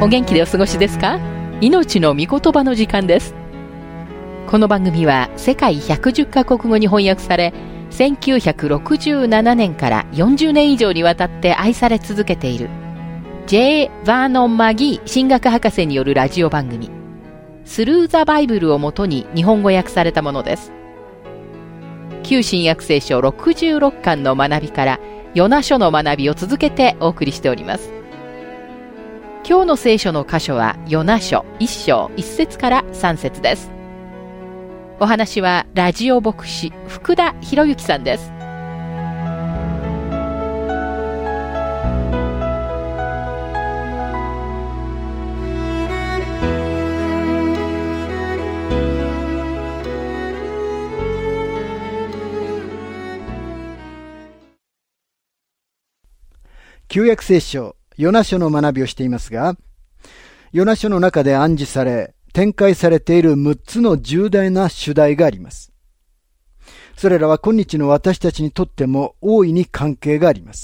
お元気でお過ごしですか？命の御言葉の時間です。この番組は世界110カ国語に翻訳され、1967年から40年以上にわたって愛され続けている J. バーノン・マギー神学博士によるラジオ番組スルー・ザ・バイブルをもとに日本語訳されたものです。旧新約聖書66巻の学びからヨナ書の学びを続けてお送りしております。今日の聖書の箇所はヨナ書1章1節から3節です。お話はラジオ牧師福田博之さんです。 旧約聖書ヨナ書の学びをしていますが、ヨナ書の中で暗示され展開されている6つの重大な主題があります。それらは今日の私たちにとっても大いに関係があります。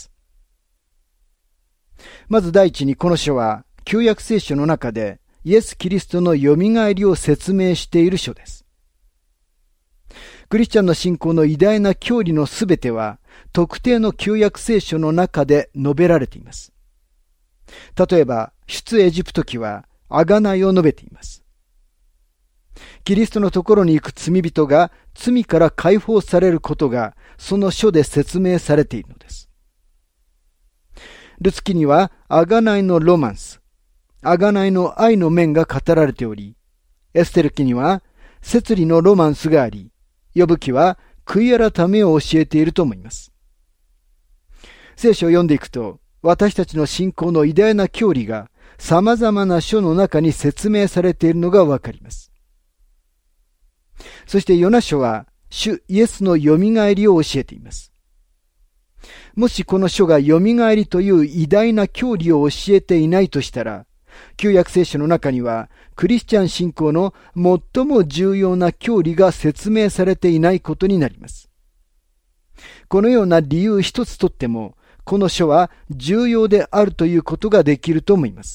まず第一に、この書は旧約聖書の中でイエス・キリストのよみがえりを説明している書です。クリスチャンの信仰の偉大な教理のすべては特定の旧約聖書の中で述べられています。例えば出エジプト記は贖いを述べています。キリストのところに行く罪人が罪から解放されることがその書で説明されているのです。ルツ記には贖いのロマンス、贖いの愛の面が語られており、エステル記には摂理のロマンスがあり、ヨブ記は悔い改めを教えていると思います。聖書を読んでいくと、私たちの信仰の偉大な教理が様々な書の中に説明されているのがわかります。そしてヨナ書は主イエスのよみがえりを教えています。もしこの書がよみがえりという偉大な教理を教えていないとしたら、旧約聖書の中にはクリスチャン信仰の最も重要な教理が説明されていないことになります。このような理由一つとっても、この書は重要であるということができると思います。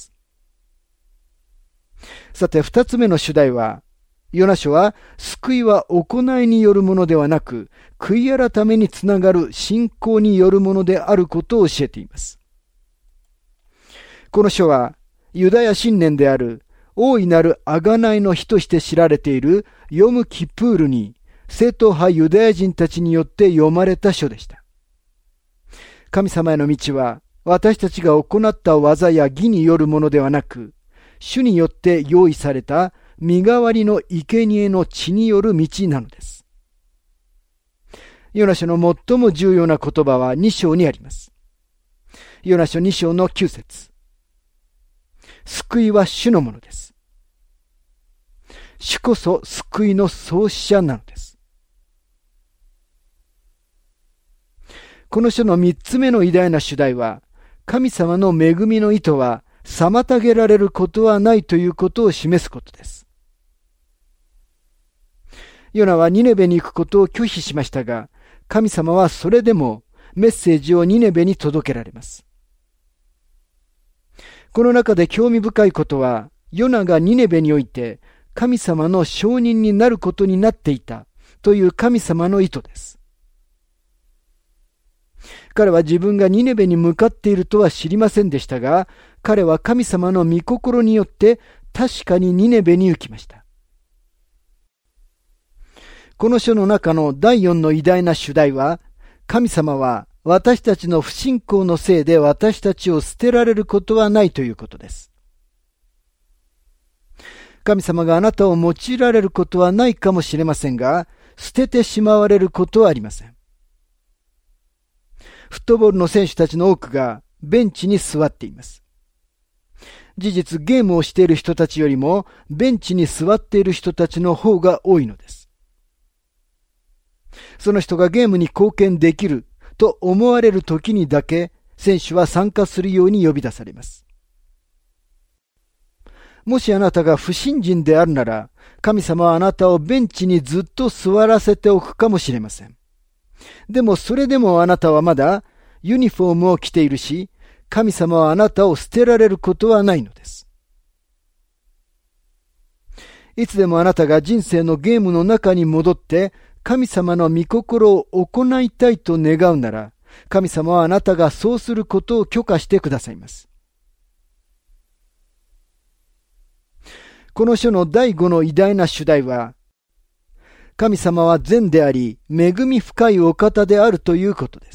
さて、二つ目の主題は、ヨナ書は救いは行いによるものではなく、悔い改めにつながる信仰によるものであることを教えています。この書はユダヤ信念である大いなる贖いの日として知られているヨムキプールに正統派ユダヤ人たちによって読まれた書でした。神様への道は私たちが行った技や義によるものではなく、主によって用意された身代わりの生贄の血による道なのです。ヨナ書の最も重要な言葉は2章にあります。ヨナ書2章の9節。救いは主のものです。主こそ救いの創始者なのです。この書の3つ目の偉大な主題は、神様の恵みの意図は妨げられることはないということを示すことです。ヨナはニネベに行くことを拒否しましたが、神様はそれでもメッセージをニネベに届けられます。この中で興味深いことは、ヨナがニネベにおいて神様の証人になることになっていたという神様の意図です。彼は自分がニネベに向かっているとは知りませんでしたが、彼は神様の御心によって確かにニネベに行きました。この書の中の第4の偉大な主題は、神様は私たちの不信仰のせいで私たちを捨てられることはないということです。神様があなたを用いられることはないかもしれませんが、捨ててしまわれることはありません。フットボールの選手たちの多くがベンチに座っています。事実、ゲームをしている人たちよりもベンチに座っている人たちの方が多いのです。その人がゲームに貢献できると思われる時にだけ選手は参加するように呼び出されます。もしあなたが不信心であるなら、神様はあなたをベンチにずっと座らせておくかもしれません。でもそれでもあなたはまだユニフォームを着ているし、神様はあなたを捨てられることはないのです。 いつでもあなたが人生のゲームの中に戻って神様の御心を行いたいと願うなら、神様はあなたがそうすることを許可してくださいます。この書の第5の偉大な主題は、神様は善であり、恵み深いお方であるということです。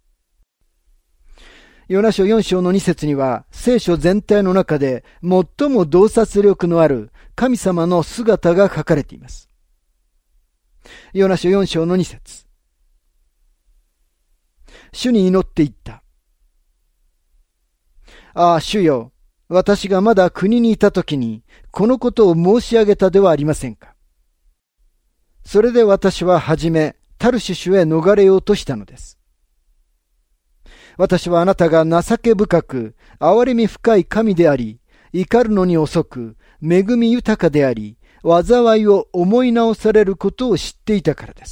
ヨナ書4章の2節には、聖書全体の中で最も洞察力のある神様の姿が書かれています。ヨナ書4章の2節。主に祈っていった。ああ、主よ、私がまだ国にいたときに、このことを申し上げたではありませんか。それで私ははじめ、タルシシュへ逃れようとしたのです。私はあなたが情け深く、憐れみ深い神であり、怒るのに遅く、恵み豊かであり、災いを思い直されることを知っていたからです。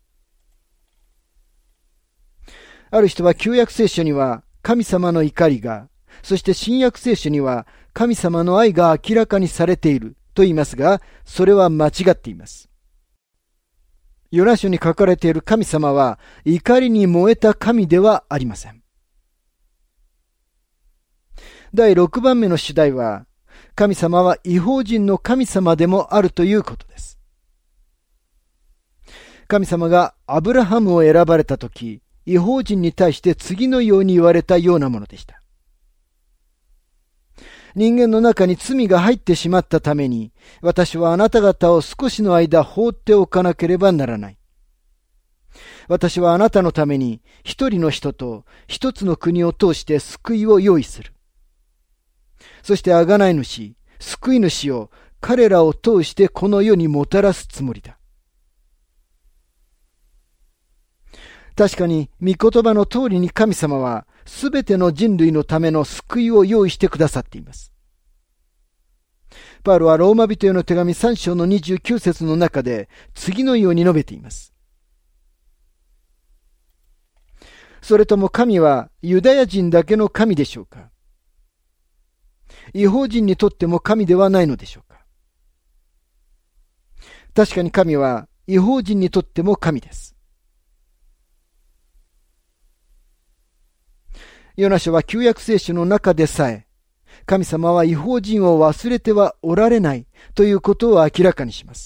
ある人は旧約聖書には神様の怒りが、そして新約聖書には神様の愛が明らかにされていると言いますが、それは間違っています。ヨナ書に書かれている神様は怒りに燃えた神ではありません。第6番目の主題は、神様は異邦人の神様でもあるということです。神様がアブラハムを選ばれたとき、異邦人に対して次のように言われたようなものでした。人間の中に罪が入ってしまったために、私はあなた方を少しの間放っておかなければならない。私はあなたのために一人の人と一つの国を通して救いを用意する。そして贖い主、救い主を彼らを通してこの世にもたらすつもりだ。確かに、御言葉の通りに神様は、すべての人類のための救いを用意してくださっています。パウロはローマ人への手紙3章の29節の中で、次のように述べています。それとも神はユダヤ人だけの神でしょうか。異邦人にとっても神ではないのでしょうか。確かに神は異邦人にとっても神です。ヨナ書は旧約聖書の中でさえ、神様は異邦人を忘れてはおられないということを明らかにします。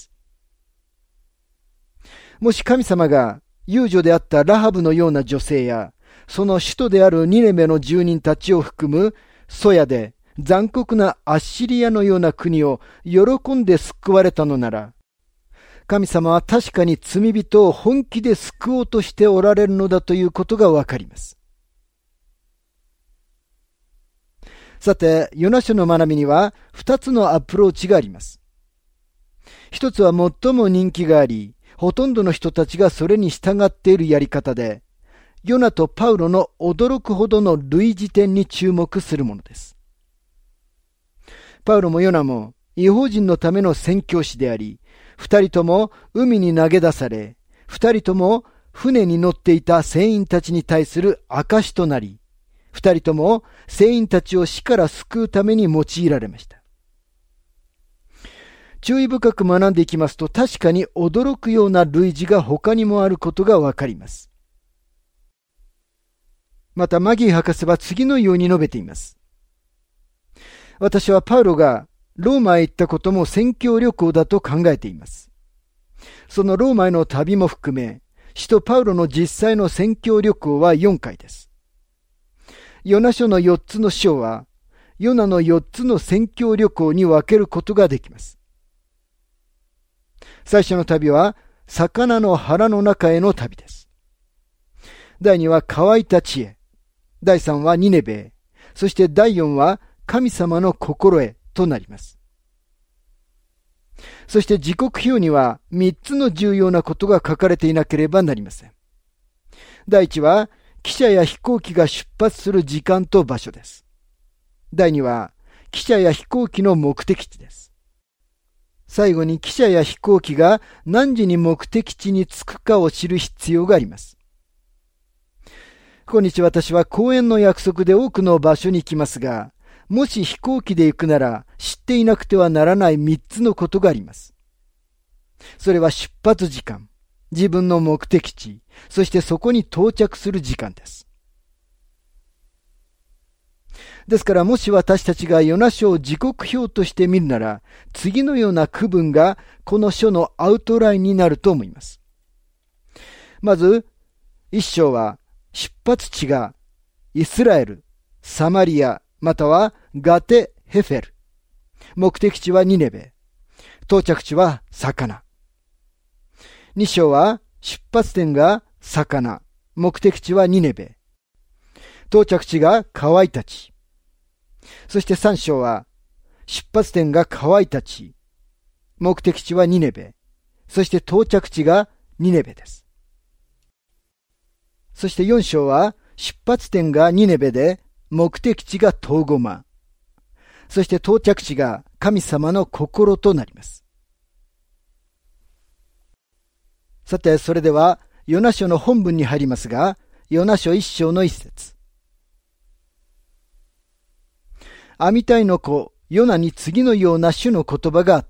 もし神様が遊女であったラハブのような女性や、その首都であるニネベの住人たちを含むソヤで残酷なアッシリアのような国を喜んで救われたのなら、神様は確かに罪人を本気で救おうとしておられるのだということがわかります。さて、ヨナ書の学びには2つのアプローチがあります。一つは最も人気があり、ほとんどの人たちがそれに従っているやり方で、ヨナとパウロの驚くほどの類似点に注目するものです。パウロもヨナも異邦人のための宣教師であり、二人とも海に投げ出され、二人とも船に乗っていた船員たちに対する証となり、二人とも船員たちを死から救うために用いられました。注意深く学んでいきますと、確かに驚くような類似が他にもあることがわかります。またマギー博士は次のように述べています。私はパウロがローマへ行ったことも宣教旅行だと考えています。そのローマへの旅も含め、使徒パウロの実際の宣教旅行は4回です。ヨナ書の4つの章は、ヨナの4つの宣教旅行に分けることができます。最初の旅は、魚の腹の中への旅です。第2は乾いた地へ。第3はニネベへ。そして第4は神様の心へとなります。そして時刻表には3つの重要なことが書かれていなければなりません。第1は、汽車や飛行機が出発する時間と場所です。第2は、汽車や飛行機の目的地です。最後に汽車や飛行機が何時に目的地に着くかを知る必要があります。今日私は講演の約束で多くの場所に行きますが、 もし飛行機で行くなら知っていなくてはならない3つのことがあります。それは出発時間、自分の目的地、そしてそこに到着する時間です。ですからもし私たちがヨナ書を時刻表として見るなら、次のような区分がこの書のアウトラインになると思います。まず、一章は出発地がイスラエル、サマリア、またはガテ・ヘフェル。目的地はニネベ。到着地は魚。二章は出発点が魚。目的地はニネベ。到着地が乾いた地。そして三章は出発点が乾いた地。目的地はニネベ。そして到着地がニネベです。そして四章は出発点がニネベで、目的地がトーゴマ。そして到着地が神様の心となります。さて、それでは、ヨナ書の本文に入りますが、ヨナ書一章の一節。アミタイの子、ヨナに次のような主の言葉があった。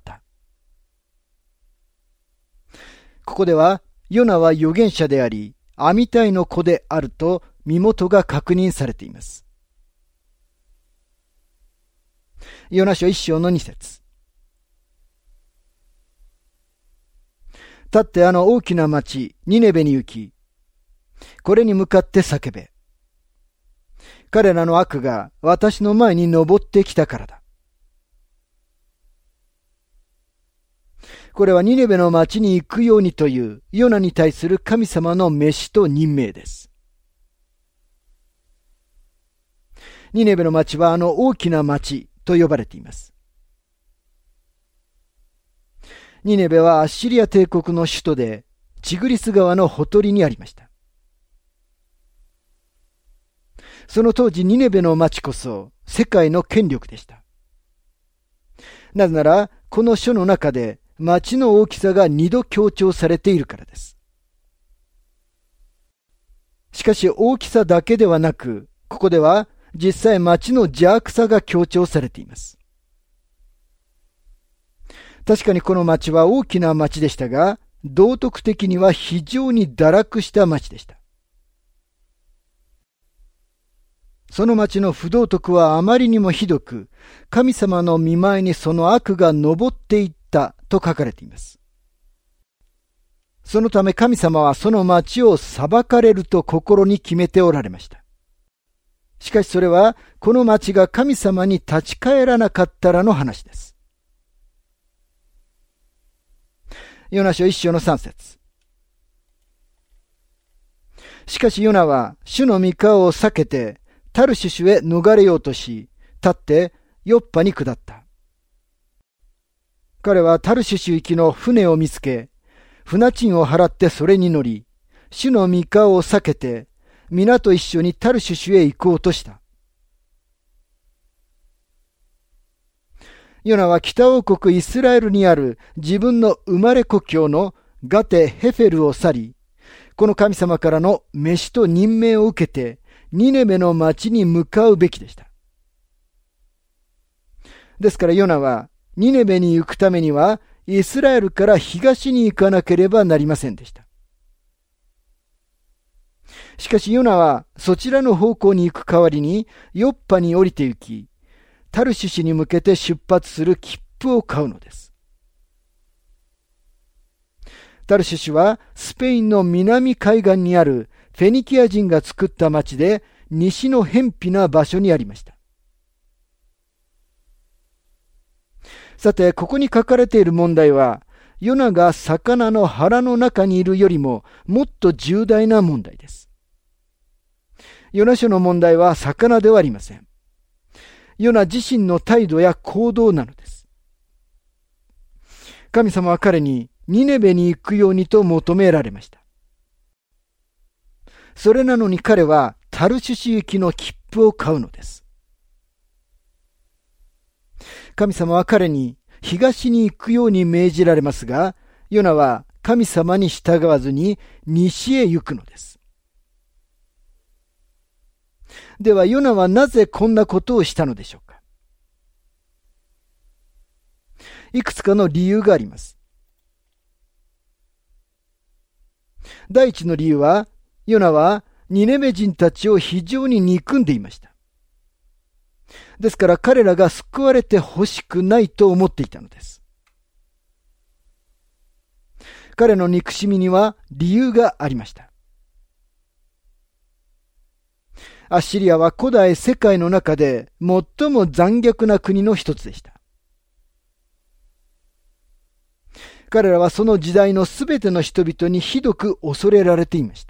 ここでは、ヨナは預言者であり、アミタイの子であると身元が確認されています。ヨナ書一章の二節。立ってあの大きな町、ニネベに行き、これに向かって叫べ。彼らの悪が私の前に登ってきたからだ。これはニネベの町に行くようにというヨナに対する神様の召しと任命です。ニネベの町はあの大きな町と呼ばれています。ニネベはアッシリア帝国の首都で、チグリス川のほとりにありました。その当時ニネベの町こそ世界の権力でした。なぜなら、この書の中で町の大きさが2度強調されているからです。しかし大きさだけではなく、ここでは実際町の邪悪さが強調されています。確かにこの町は大きな町でしたが、道徳的には非常に堕落した町でした。その町の不道徳はあまりにもひどく、神様の御前にその悪が上っていったと書かれています。そのため神様はその町を裁かれると心に決めておられました。しかしそれはこの町が神様に立ち返らなかったらの話です。ヨナ書一章の三節。しかしヨナは主の御顔を避けてタルシュシュへ逃れようとし、立ってヨッパに下った。彼はタルシュシュ行きの船を見つけ、船賃を払ってそれに乗り、主の御顔を避けて皆と一緒にタルシュシュへ行こうとした。ヨナは北王国イスラエルにある自分の生まれ故郷のガテ・ヘフェルを去り、この神様からの召しと任命を受けて、ニネベの町に向かうべきでした。ですからヨナは、ニネベに行くためには、イスラエルから東に行かなければなりませんでした。しかしヨナは、そちらの方向に行く代わりに、ヨッパに降りて行き、タルシュシに向けて出発する切符を買うのです。タルシュシはスペインの南海岸にあるフェニキア人が作った町で西の偏僻な場所にありました。さて、ここに書かれている問題は、ヨナが魚の腹の中にいるよりももっと重大な問題です。ヨナ書の問題は魚ではありません。ヨナ自身の態度や行動なのです。神様は彼にニネベに行くようにと求められました。それなのに彼はタルシュシ行きの切符を買うのです。神様は彼に東に行くように命じられますが、ヨナは神様に従わずに西へ行くのです。ではヨナはなぜこんなことをしたのでしょうか。 いくつかの理由があります。第一の理由は、ヨナはニネベ人たちを非常に憎んでいました。ですから彼らが救われてほしくないと思っていたのです。彼の憎しみには理由がありました。アッシリアは古代世界の中で最も残虐な国の一つでした。彼らはその時代のすべての人々にひどく恐れられていました。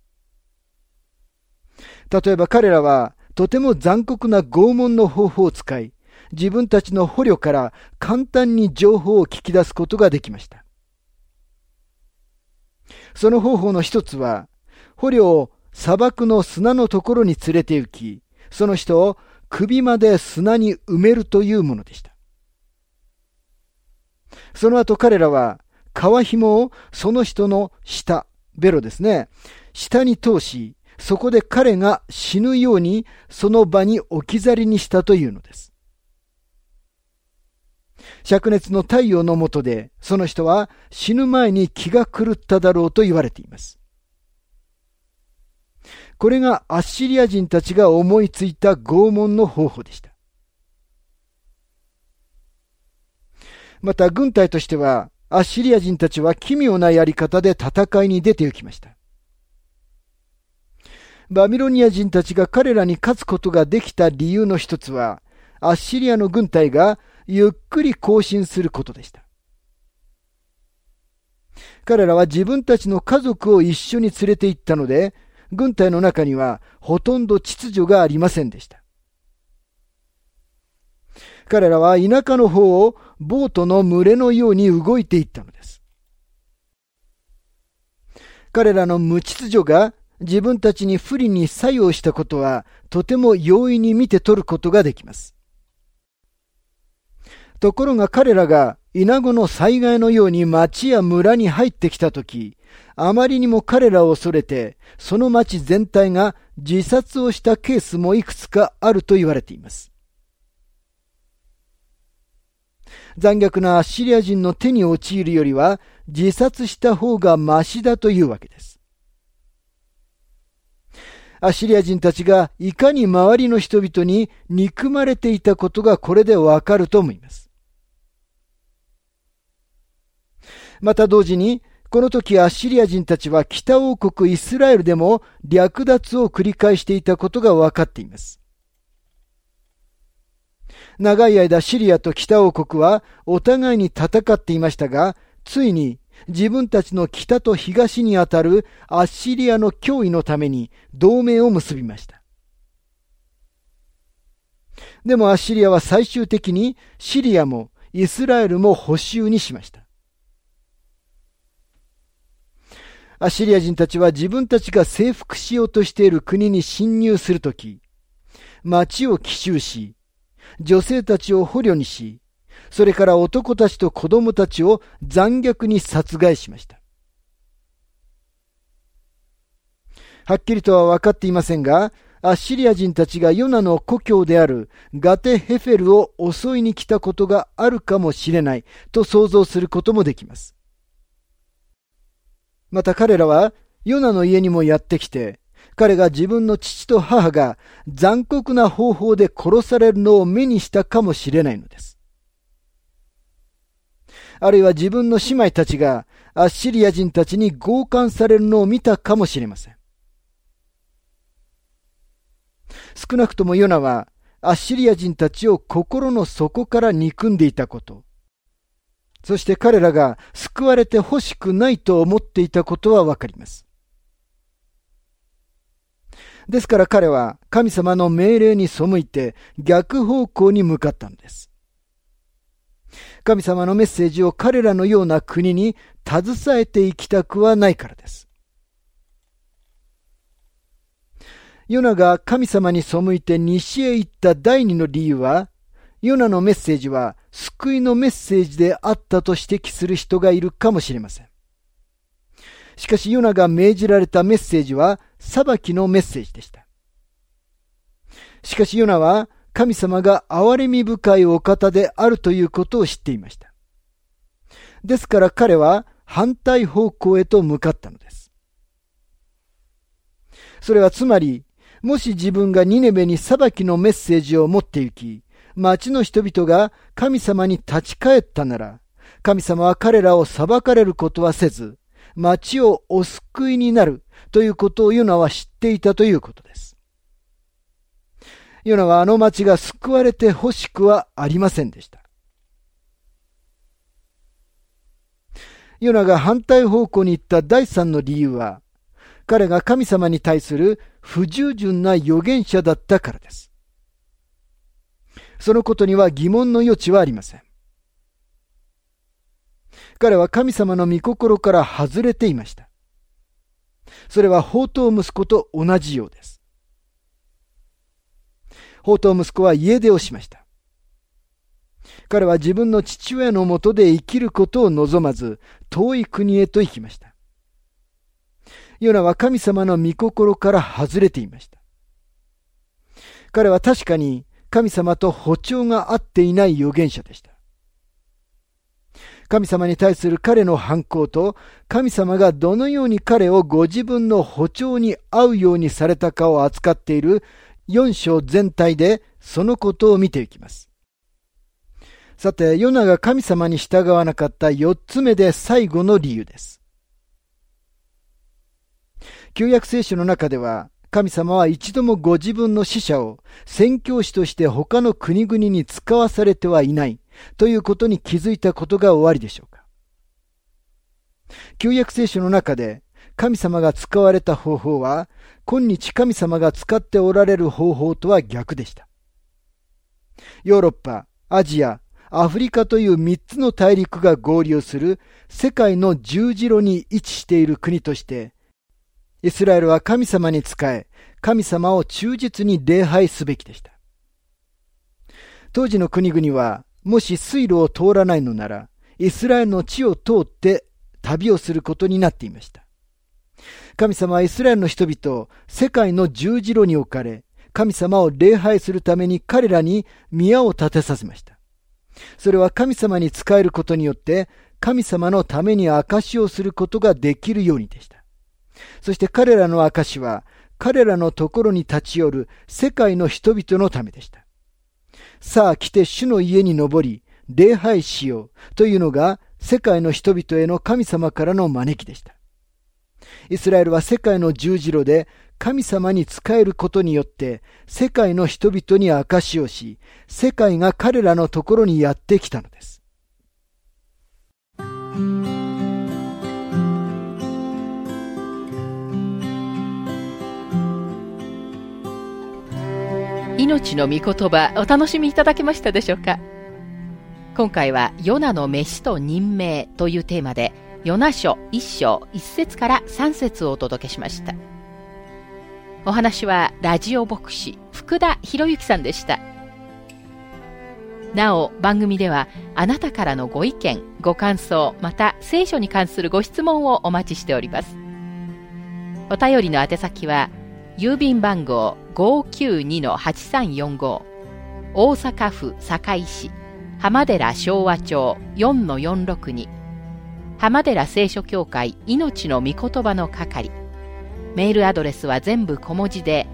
例えば彼らはとても残酷な拷問の方法を使い、自分たちの捕虜から簡単に情報を聞き出すことができました。その方法の一つは、捕虜を砂漠の砂のところに連れて行き、その人を首まで砂に埋めるというものでした。その後彼らは皮紐をその人の下、ベロですね、下に通し、そこで彼が死ぬようにその場に置き去りにしたというのです。灼熱の太陽の下でその人は死ぬ前に気が狂っただろうと言われています。これがアッシリア人たちが思いついた拷問の方法でした。また軍隊としてはアッシリア人たちは奇妙なやり方で戦いに出て行きました。バビロニア人たちが彼らに勝つことができた理由の一つは、アッシリアの軍隊がゆっくり行進することでした。彼らは自分たちの家族を一緒に連れて行ったので、軍隊の中にはほとんど秩序がありませんでした。彼らは田舎の方をボートの群れのように動いていったのです。彼らの無秩序が自分たちに不利に作用したことはとても容易に見て取ることができます。ところが彼らがイナゴの災害のように町や村に入ってきたとき、あまりにも彼らを恐れて、その町全体が自殺をしたケースもいくつかあると言われています。残虐なアッシリア人の手に陥るよりは自殺した方がましだというわけです。アッシリア人たちがいかに周りの人々に憎まれていたことがこれでわかると思います。また同時に、この時アッシリア人たちは北王国イスラエルでも略奪を繰り返していたことがわかっています。長い間シリアと北王国はお互いに戦っていましたが、ついに自分たちの北と東にあたるアッシリアの脅威のために同盟を結びました。でもアッシリアは最終的にシリアもイスラエルも捕囚にしました。アッシリア人たちは自分たちが征服しようとしている国に侵入するとき、町を奇襲し、女性たちを捕虜にし、それから男たちと子供たちを残虐に殺害しました。はっきりとは分かっていませんが、アッシリア人たちがヨナの故郷であるガテヘフェルを襲いに来たことがあるかもしれないと想像することもできます。また彼らはヨナの家にもやってきて、彼が自分の父と母が残酷な方法で殺されるのを目にしたかもしれないのです。あるいは自分の姉妹たちがアッシリア人たちに強姦されるのを見たかもしれません。少なくともヨナはアッシリア人たちを心の底から憎んでいたこと、そして彼らが救われてほしくないと思っていたことはわかります。ですから彼は神様の命令に背いて逆方向に向かったのです。神様のメッセージを彼らのような国に携えていきたくはないからです。ヨナが神様に背いて西へ行った第二の理由は、ヨナのメッセージは救いのメッセージであったと指摘する人がいるかもしれません。しかしヨナが命じられたメッセージは裁きのメッセージでした。しかしヨナは神様が憐れみ深いお方であるということを知っていました。ですから彼は反対方向へと向かったのです。それはつまり、もし自分がニネベに裁きのメッセージを持って行き、町の人々が神様に立ち返ったなら、神様は彼らを裁かれることはせず、町をお救いになるということをヨナは知っていたということです。ヨナはあの町が救われてほしくはありませんでした。ヨナが反対方向に行った第三の理由は、彼が神様に対する不従順な預言者だったからです。そのことには疑問の余地はありません。彼は神様の御心から外れていました。それは放蕩息子と同じようです。放蕩息子は家出をしました。彼は自分の父親のもとで生きることを望まず、遠い国へと行きました。ヨナは神様の御心から外れていました。彼は確かに神様と歩調が合っていない預言者でした。神様に対する彼の反抗と、神様がどのように彼をご自分の歩調に合うようにされたかを扱っている4章全体でそのことを見ていきます。さて、ヨナが神様に従わなかった4つ目で最後の理由です。旧約聖書の中では、神様は一度もご自分の使者を宣教師として他の国々に使わされてはいないということに気づいたことがおありでしょうか。旧約聖書の中で神様が使われた方法は、今日神様が使っておられる方法とは逆でした。ヨーロッパ、アジア、アフリカという3つの大陸が合流する世界の十字路に位置している国として、イスラエルは神様に仕え、神様を忠実に礼拝すべきでした。当時の国々は、もし水路を通らないのなら、イスラエルの地を通って旅をすることになっていました。神様はイスラエルの人々を世界の十字路に置かれ、神様を礼拝するために彼らに宮を建てさせました。それは神様に仕えることによって、神様のために証しをすることができるようにでした。そして彼らの証は、彼らのところに立ち寄る世界の人々のためでした。さあ来て主の家に登り、礼拝しようというのが世界の人々への神様からの招きでした。イスラエルは世界の十字路で神様に仕えることによって世界の人々に証しをし、世界が彼らのところにやってきたのです。 命の御言葉、お楽しみいただけましたでしょうか。今回はヨナの飯と任命というテーマで、ヨナ書1章1節から3節をお届けしました。お話はラジオ牧師福田博之さんでした。なお番組ではあなたからのご意見ご感想、また聖書に関するご質問をお待ちしております。お便りの宛先は郵便番号 592-8345 大阪府堺市浜寺昭和町 4-462 浜寺聖書協会命の御言葉の係。メールアドレスは全部小文字で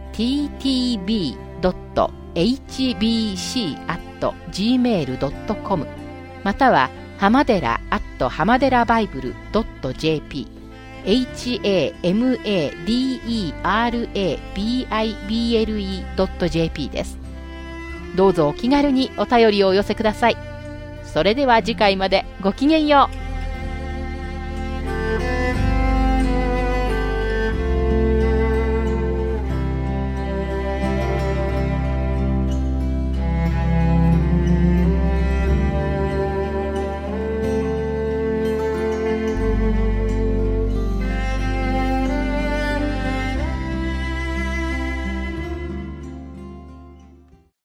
ttb.hbc@gmail.com または浜寺浜寺バイブル .jp hamaderabible.jp です。どうぞお気軽にお便りをお寄せください。それでは次回までごきげんよう。